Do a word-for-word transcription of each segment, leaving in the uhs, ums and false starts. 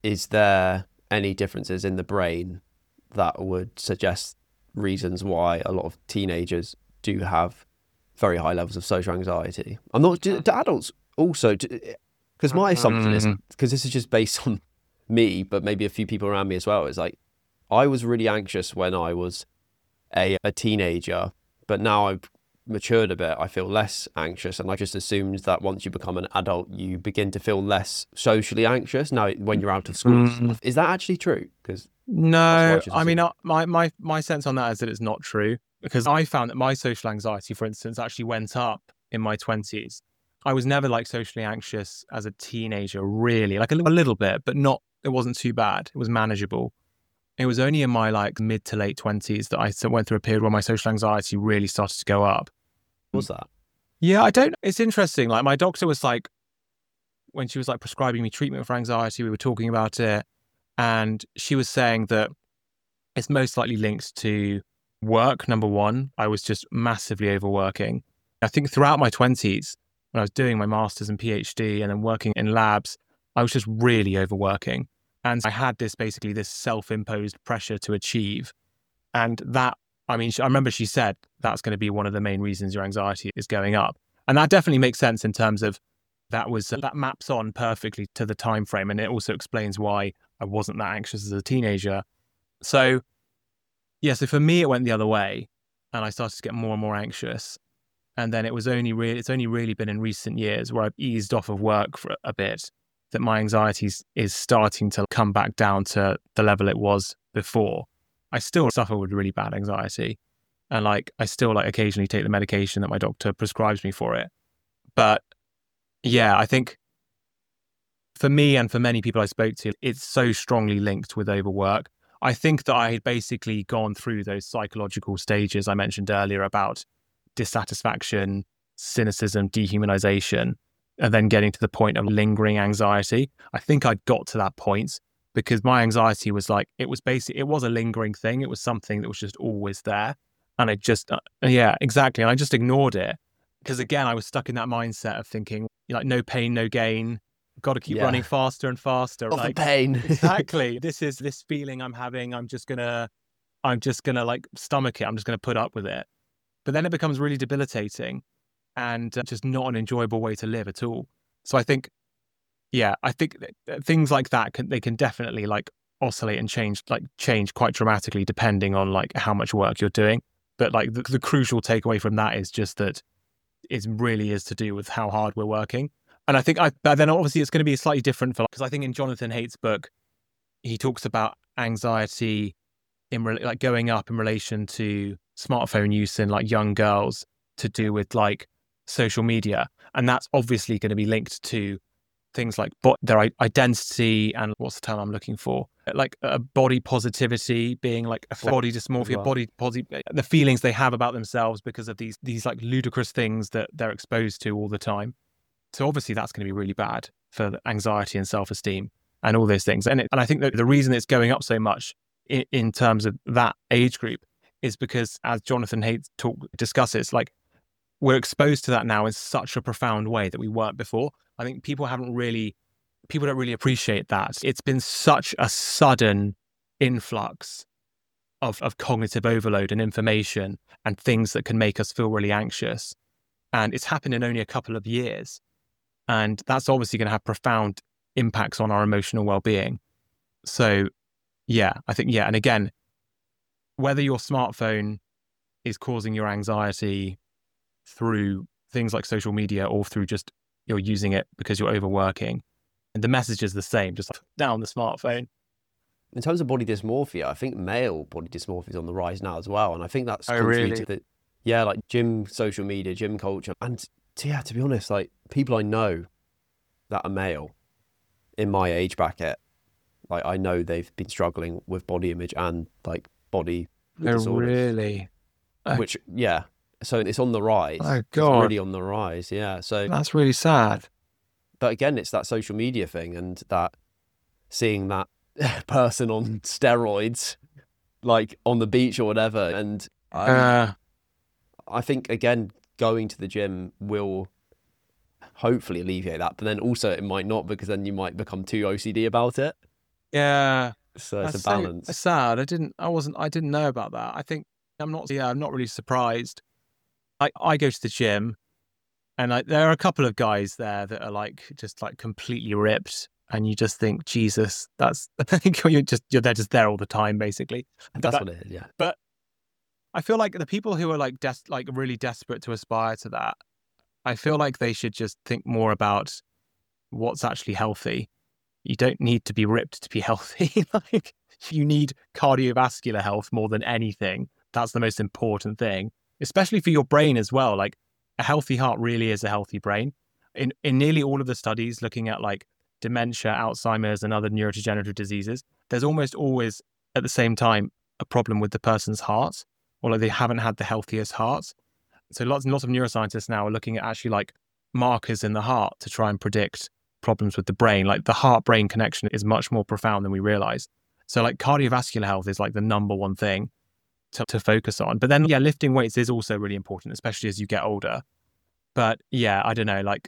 is there any differences in the brain that would suggest reasons why a lot of teenagers do have very high levels of social anxiety? I'm not, do, do adults also, because my assumption is, because this is just based on me, but maybe a few people around me as well, is like, I was really anxious when I was a, a teenager, but now I've matured a bit, I feel less anxious, and I just assumed that once you become an adult, you begin to feel less socially anxious now when you're out of school. Mm. Is that actually true? Because no, I, I mean, uh, my, my, my sense on that is that it's not true, because I found that my social anxiety, for instance, actually went up in my twenties. I was never like socially anxious as a teenager, really, like a, a little bit, but not, it wasn't too bad. It was manageable. It was only in my like mid to late twenties that I went through a period where my social anxiety really started to go up. What was that? Yeah, I don't, it's interesting. Like my doctor was like, when she was like prescribing me treatment for anxiety, we were talking about it. And she was saying that it's most likely linked to work. Number one, I was just massively overworking. I think throughout my twenties, when I was doing my master's and PhD and then working in labs, I was just really overworking. And I had this basically this self-imposed pressure to achieve. And that, I mean, I remember she said that's going to be one of the main reasons your anxiety is going up. And that definitely makes sense in terms of that was, that maps on perfectly to the time frame. And it also explains why I wasn't that anxious as a teenager. So yeah, so for me, it went the other way and I started to get more and more anxious. And then it was only really, it's only really been in recent years where I've eased off of work for a bit that my anxiety is starting to come back down to the level it was before. I still suffer with really bad anxiety. And like, I still like occasionally take the medication that my doctor prescribes me for it. But yeah, I think for me and for many people I spoke to, it's so strongly linked with overwork. I think that I had basically gone through those psychological stages I mentioned earlier about dissatisfaction, cynicism, dehumanization, and then getting to the point of lingering anxiety. I think I got to that point because my anxiety was like, it was basically, it was a lingering thing. It was something that was just always there. And I just, uh, yeah, exactly. And I just ignored it. Because again, I was stuck in that mindset of thinking, like, no pain, no gain. Got to keep yeah. running faster and faster. Of like the pain. Exactly. This is this feeling I'm having. I'm just gonna, I'm just gonna like stomach it. I'm just gonna put up with it. But then it becomes really debilitating and uh, just not an enjoyable way to live at all. So I think, yeah, I think things like that can, they can definitely like oscillate and change, like change quite dramatically depending on like how much work you're doing. But like the, the crucial takeaway from that is just that it really is to do with how hard we're working. And I think I, but then obviously it's going to be slightly different for, because I think in Jonathan Haidt's book, he talks about anxiety in re, like going up in relation to smartphone use in like young girls to do with like social media. And that's obviously going to be linked to things like bo- their identity and what's the term I'm looking for? Like uh, body positivity, being like a body dysmorphia, well. body posi- the feelings they have about themselves because of these these like ludicrous things that they're exposed to all the time. So obviously that's going to be really bad for anxiety and self-esteem and all those things. And it, and I think that the reason it's going up so much in, in terms of that age group is because, as Jonathan Haidt talk discusses, like we're exposed to that now in such a profound way that we weren't before. I think people haven't really, people don't really appreciate that. It's been such a sudden influx of, of cognitive overload and information and things that can make us feel really anxious. And it's happened in only a couple of years. And that's obviously going to have profound impacts on our emotional well-being. So, yeah, I think, yeah. And again, whether your smartphone is causing your anxiety through things like social media or through just you're using it because you're overworking, and the message is the same, just down the smartphone. In terms of body dysmorphia, I think male body dysmorphia is on the rise now as well. And I think that's oh, contributed really? to, yeah, like gym, social media, gym culture. And to, yeah, to be honest, like people I know that are male in my age bracket, like I know they've been struggling with body image and like body oh, disorders. Really? Which, yeah. So it's on the rise. Oh, God. It's really on the rise, yeah. So that's really sad. But again, it's that social media thing and that seeing that person on steroids, like on the beach or whatever. And I, uh, I think, again, going to the gym will hopefully alleviate that. But then also it might not, because then you might become too O C D about it. Yeah. So it's That's a so balance. sad. I didn't, I wasn't, I didn't know about that. I think I'm not, yeah, I'm not really surprised. I, I go to the gym and like there are a couple of guys there that are like just like completely ripped. And you just think, Jesus, that's, you're just, you're they're just there all the time, basically. That's But, what it is, yeah. but I feel like the people who are like, des- like really desperate to aspire to that, I feel like they should just think more about what's actually healthy. You don't need to be ripped to be healthy. Like you need cardiovascular health more than anything. That's the most important thing, especially for your brain as well. Like a healthy heart really is a healthy brain. In in nearly all of the studies looking at like dementia, Alzheimer's, and other neurodegenerative diseases, there's almost always at the same time a problem with the person's heart, or like they haven't had the healthiest heart. So lots and lots of neuroscientists now are looking at actually like markers in the heart to try and predict problems with the brain. Like the heart-brain connection is much more profound than we realize. So like cardiovascular health is like the number one thing to, to focus on. But then yeah, lifting weights is also really important, especially as you get older. But yeah, I don't know, like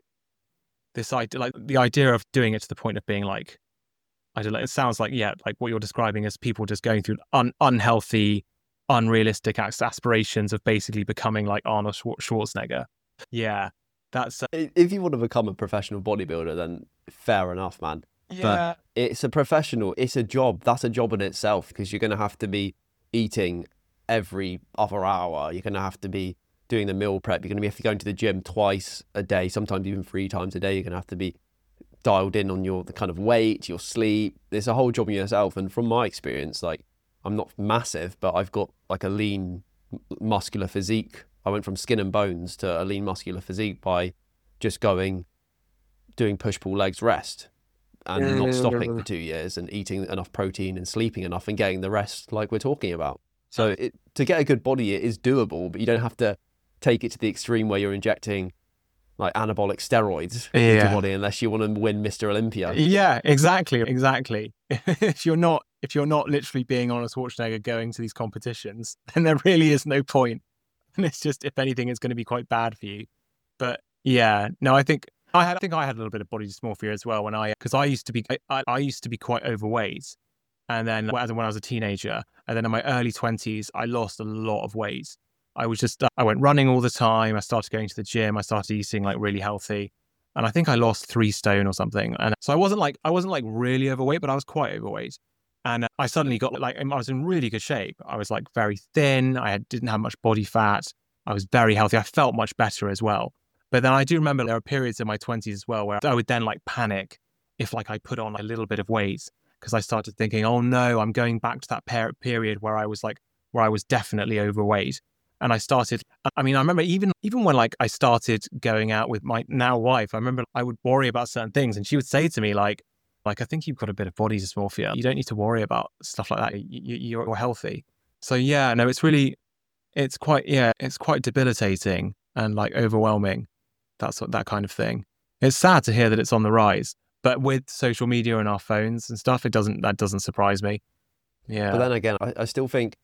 this idea, like the idea of doing it to the point of being like, I don't know, it sounds like, yeah, like what you're describing as people just going through un- unhealthy, unrealistic aspirations of basically becoming like Arnold Schwarzenegger. Yeah, that's... Uh, if you want to become a professional bodybuilder, then fair enough, man. yeah. But it's a professional, it's a job. That's a job in itself, because you're going to have to be eating every other hour. You're going to have to be doing the meal prep. You're going to have to go to the gym twice a day, sometimes even three times a day. You're going to have to be dialed in on your the kind of weight, your sleep. There's a whole job in yourself. And from my experience, like I'm not massive, but I've got like a lean muscular physique. I went from skin and bones to a lean muscular physique by just going, doing push pull legs rest and not stopping for two years and eating enough protein and sleeping enough and getting the rest like we're talking about. So it, to get a good body, it is doable, but you don't have to take it to the extreme where you're injecting like anabolic steroids yeah. into your body unless you want to win Mister Olympia. Yeah, exactly, exactly. if you're not, if you're not literally being Arnold Schwarzenegger going to these competitions, then there really is no point. And it's just, if anything, it's going to be quite bad for you. But yeah, no, I think I had, I think I had a little bit of body dysmorphia as well when I, because I used to be, I, I used to be quite overweight, and then when I was a teenager, and then in my early twenties, I lost a lot of weight. I was just, I went running all the time. I started going to the gym. I started eating like really healthy. And I think I lost three stone or something. And so I wasn't like, I wasn't like really overweight, but I was quite overweight. And I suddenly got like, I was in really good shape. I was like very thin. I had, didn't have much body fat. I was very healthy. I felt much better as well. But then I do remember there were periods in my twenties as well where I would then like panic if like I put on a little bit of weight, because I started thinking, oh no, I'm going back to that per- period where I was like, where I was definitely overweight. And I started, I mean, I remember even even when like I started going out with my now wife, I remember I would worry about certain things. And she would say to me like, like, I think you've got a bit of body dysmorphia. You don't need to worry about stuff like that. You, you're healthy. So yeah, no, it's really, it's quite, yeah, it's quite debilitating and like overwhelming. That's what, that kind of thing. It's sad to hear that it's on the rise, but with social media and our phones and stuff, it doesn't, that doesn't surprise me. Yeah. But then again, I, I still think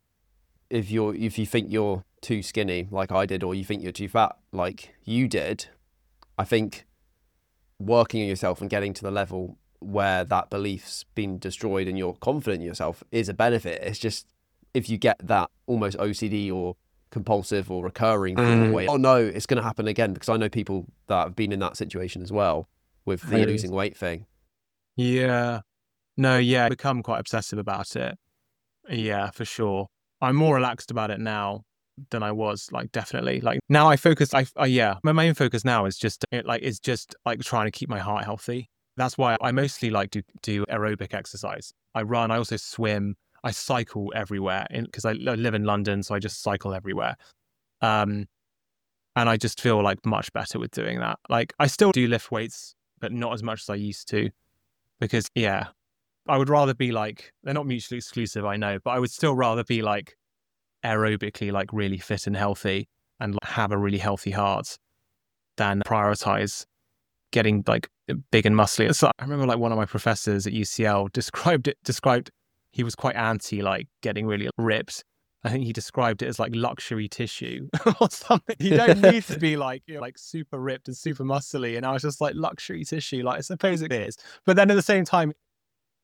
if you're if you think you're too skinny like I did, or you think you're too fat like you did, I think working on yourself and getting to the level where that belief's been destroyed and you're confident in yourself is a benefit. It's just if you get that almost O C D or compulsive or recurring mm. weight, oh no, it's going to happen again, because I know people that have been in that situation as well with the really? losing weight thing. Yeah. No, yeah, become quite obsessive about it. Yeah, for sure. I'm more relaxed about it now than I was, like, definitely. Like, now I focus, I, uh, yeah, my main focus now is just, like, is just, like, trying to keep my heart healthy. That's why I mostly, like, do, do aerobic exercise. I run, I also swim, I cycle everywhere, because I, I live in London, so I just cycle everywhere. Um, and I just feel, like, much better with doing that. Like, I still do lift weights, but not as much as I used to, because, yeah, I would rather be, like, they're not mutually exclusive, I know, but I would still rather be, like, aerobically, like, really fit and healthy and like, have a really healthy heart than prioritize getting, like, big and muscly. So I remember, like, one of my professors at U C L described it, described, he was quite anti, like, getting really ripped. I think he described it as, like, luxury tissue or something. You don't need to be, like, you know, like, super ripped and super muscly. And I was just like, luxury tissue, like, I suppose it is. But then at the same time,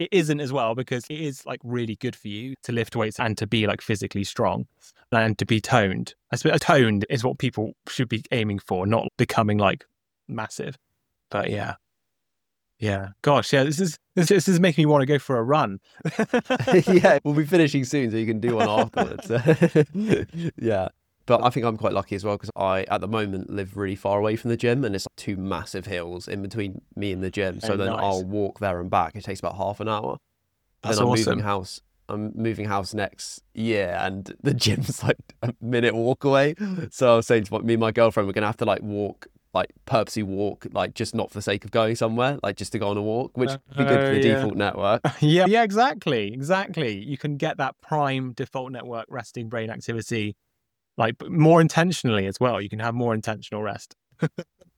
it isn't as well, because it is like really good for you to lift weights and to be like physically strong and to be toned. I suppose toned is what people should be aiming for, not becoming like massive. But yeah. Yeah. Gosh, yeah, this is this, this is making me want to go for a run. Yeah, we'll be finishing soon, so you can do one afterwards. Yeah. But I think I'm quite lucky as well, because I, at the moment, live really far away from the gym, and it's two massive hills in between me and the gym. So Oh, then nice. I'll walk there and back. It takes about half an hour. That's then I'm awesome. moving house. I'm moving house next year, and the gym's like a minute walk away. So I was saying to my, me and my girlfriend, we're gonna have to like walk, like purposely walk, like just not for the sake of going somewhere, like just to go on a walk, which would be good for Oh, the yeah. default network. Yeah, yeah, exactly, exactly. You can get that prime default network resting brain activity, like more intentionally as well. You can have more intentional rest.